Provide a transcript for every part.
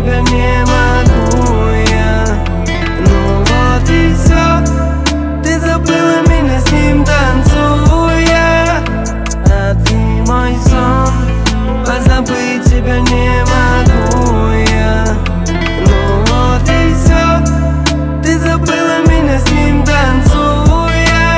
тебя не могу я. Ну вот и все, ты забыла меня с ним танцуя. А ты мой сон, позабыть тебя не могу я. Ну вот и все, ты забыла меня с ним танцуя.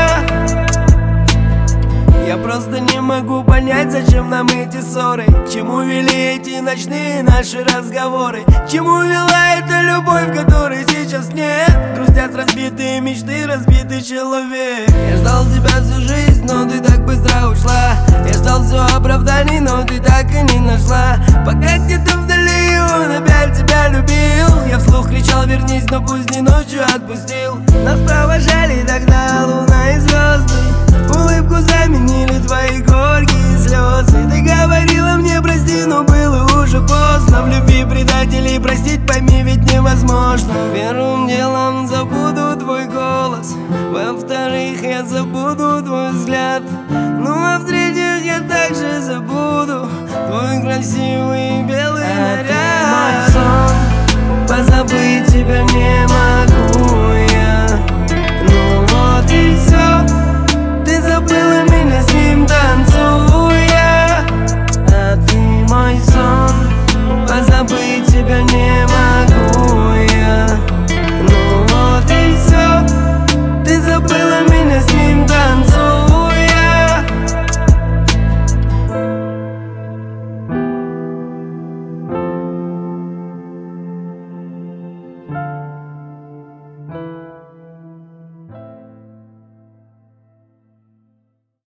Я просто не могу понять, зачем нам эти ссоры. К чему вели эти ночные наши разговоры? К чему вела эта любовь, которой сейчас нет? Грустят разбитые мечты, разбитый человек. Я ждал тебя всю жизнь, но ты так быстро ушла. Я ждал все оправданий, но ты так и не нашла. Пока где-то вдали он опять тебя любил. Я вслух кричал: вернись, но поздней ночью отпустил. Нас провожали тогда луна и звезды. Улыбку заменили твои горькие слезы. Ты говорила мне прости, но было уже поздно. В любви предателей простить, пойми, ведь невозможно. Первым делом забуду твой голос, во-вторых, я забуду твой взгляд. Ну а в-третьих, я также забуду твой красивый